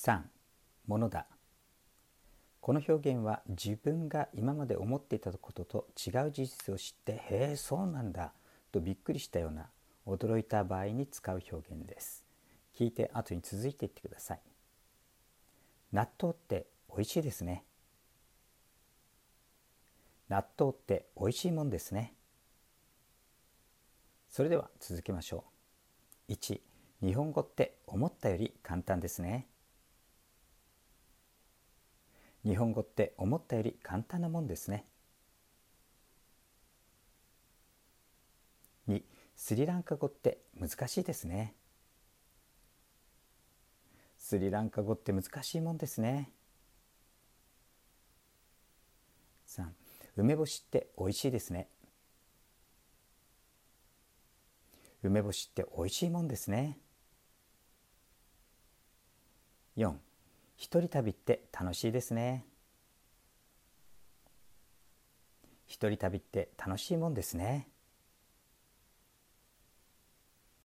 3、ものだ。この表現は自分が今まで思っていたことと違う事実を知って「へえ、そうなんだ」とびっくりしたような驚いた場合に使う表現です。聞いて後に続いていってください。納豆っておいしいですね。納豆っておいしいもんですね。それでは続けましょう。1、日本語って思ったより簡単ですね。日本語って思ったより簡単なもんですね。2、スリランカ語って難しいですね。スリランカ語って難しいもんですね。3、梅干しっておいしいですね。梅干しっておいしいもんですね。4、一人旅って楽しいですね。一人旅って楽しいもんですね。